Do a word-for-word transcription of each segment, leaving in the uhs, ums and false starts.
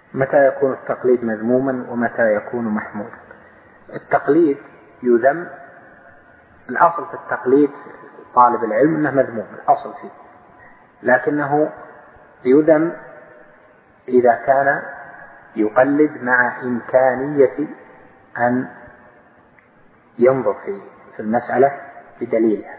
متى يكون التقليد مذموما ومتى يكون محمودا؟ التقليد يذم. الأصل في التقليد طالب العلم أنه مذموم، الأصل فيه، لكنه يذم إذا كان يقلد مع إمكانية أن ينظر في المسألة بدليلها.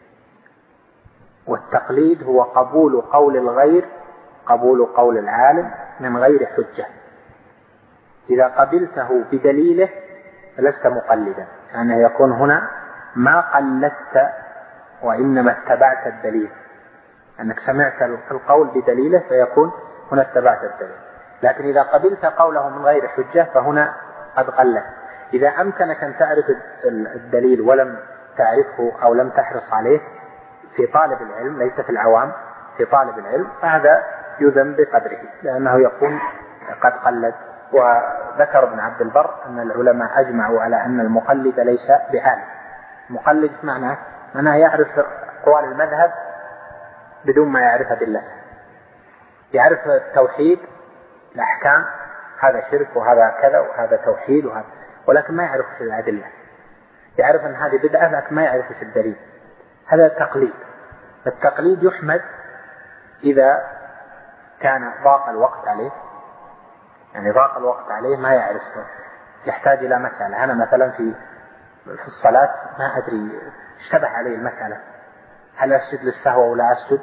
والتقليد هو قبول قول الغير، قبول قول العالم من غير حجة. إذا قبلته بدليله فلست مقلدا، يعني يكون هنا ما قلدت وإنما اتبعت الدليل، أنك سمعت القول بدليله فيكون هنا اتبعت الدليل. لكن إذا قبلت قوله من غير حجة فهنا قد قلت. إذا أمكنك أن تعرف الدليل ولم تعرفه أو لم تحرص عليه في طالب العلم، ليس في العوام، في طالب العلم، فهذا يذم بقدره، لأنه يكون قد قلد. وذكر ابن عبد البر أن العلماء أجمعوا على أن المقلد ليس بعالم. مقلد معناه أنه يعرف أقوال المذهب بدون ما يعرف أدلته، يعرف التوحيد، الأحكام، هذا شرك وهذا كذا وهذا توحيد وهذا، ولكن ما يعرف الأدلة. يعرف أن هذه بدعة لكن ما يعرف الدليل. هذا تقليد. التقليد يحمد إذا كان ضاق الوقت عليه، يعني ضاق الوقت عليه ما يعرف، يحتاج إلى مسألة. أنا مثلا في في الصلاة ما أدري، اشتبه عليه المسألة، هل أسجد للسهو أو لا أسجد؟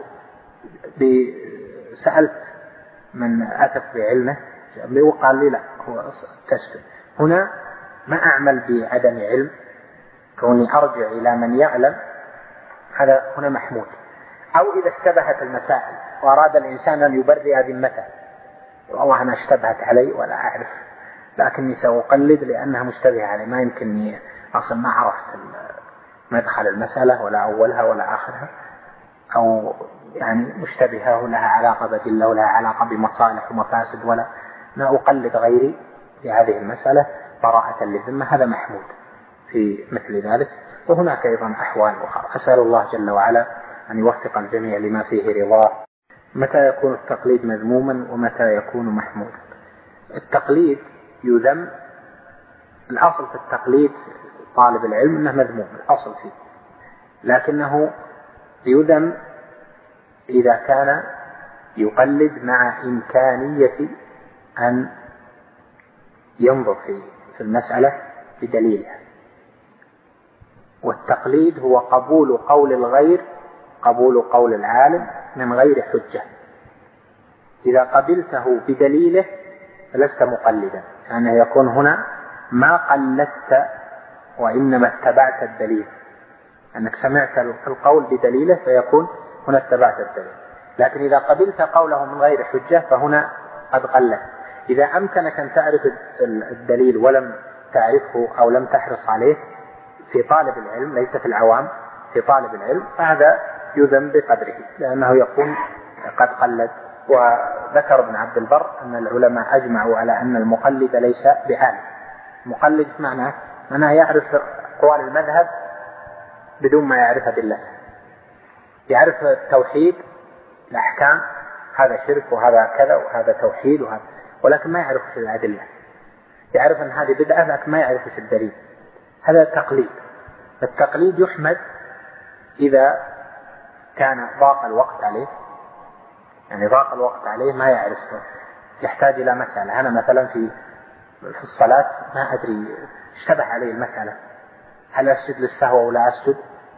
سألت من أثق بعلمه وقال لي لا، هو تسجد. هنا ما أعمل بعدم علم، كوني أرجع إلى من يعلم، هذا هنا محمود. أو إذا اشتبهت المسائل وأراد الإنسان أن يبرئ ذمته، والله أنا اشتبهت علي ولا أعرف، لكني سأقلد لأنها مشتبهة علي، ما يمكنني أصلا ما عرفت مدخل المسألة ولا أولها ولا آخرها، أو يعني مشتبهة ولها علاقة بدلة ولها علاقة بمصالح ومفاسد، ولا ما أقلد غيري في هذه المسألة براءة للذمة، هذا محمود في مثل ذلك. وهناك أيضا أحوال أخرى. أسأل الله جل وعلا أن يوفق الجميع لما فيه رضاه. متى يكون التقليد مذموما ومتى يكون محمودا؟ التقليد يذم. الأصل في التقليد طالب العلم أنه مذموم، الأصل فيه، لكنه يذم إذا كان يقلد مع إمكانية أن ينظر في المسألة بدليلها. والتقليد هو قبول قول الغير، قبول قول العالم من غير حجة. إذا قبلته بدليله فلست مقلدا، يعني يكون هنا ما قلدت وإنما اتبعت الدليل، أنك سمعت القول بدليله فيكون هنا اتبعت الدليل. لكن إذا قبلت قوله من غير حجة فهنا قد قلت. إذا أمكنك أن تعرف الدليل ولم تعرفه أو لم تحرص عليه في طالب العلم، ليس في العوام، في طالب العلم، فهذا يذم بقدره، لأنه يكون قد قلد. وذكر ابن عبد البر أن العلماء أجمعوا على أن المقلد ليس بعالم. مقلد معناه أنه يعرف أقوال المذهب بدون ما يعرف أدلته، يعرف التوحيد، الأحكام، هذا شرك وهذا كذا وهذا توحيد وهذا، ولكن ما يعرف الأدلة. يعرف أن هذه بدعة لكن ما يعرف الدليل. هذا تقليد. التقليد يحمد إذا كان ضاق الوقت عليه، يعني ضاق الوقت عليه ما يعرف، يحتاج إلى مسألة. أنا مثلا في في الصلاة ما أدري، اشتبه علي المسألة، هل أسجد للسهو أو لا أسجد؟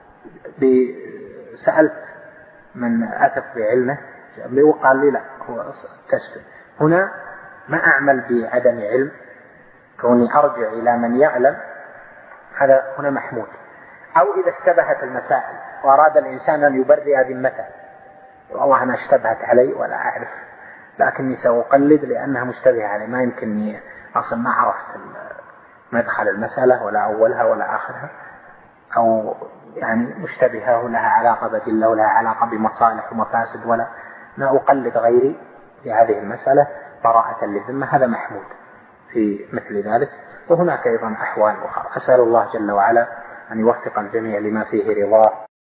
سألت من أثق بعلمه وقال لي لا، هو تسجد. هنا ما أعمل بعدم علم، كوني أرجع إلى من يعلم، هذا هنا محمود. أو إذا اشتبهت المسائل وأراد الإنسان أن يبرئ ذمته، والله أنا اشتبهت علي ولا أعرف، لكني سأقلد لأنها مشتبهة علي، ما يمكنني أصلا ما عرفت مدخل المسألة ولا أولها ولا آخرها، أو يعني مشتبهة ولها علاقة بدلة ولها علاقة بمصالح ومفاسد، ولا ما أقلد غيري في هذه المسألة براءة للذمة، هذا محمود في مثل ذلك. وهناك أيضا أحوال أخرى. أسأل الله جل وعلا أن يوفق الجميع لما فيه رضاه.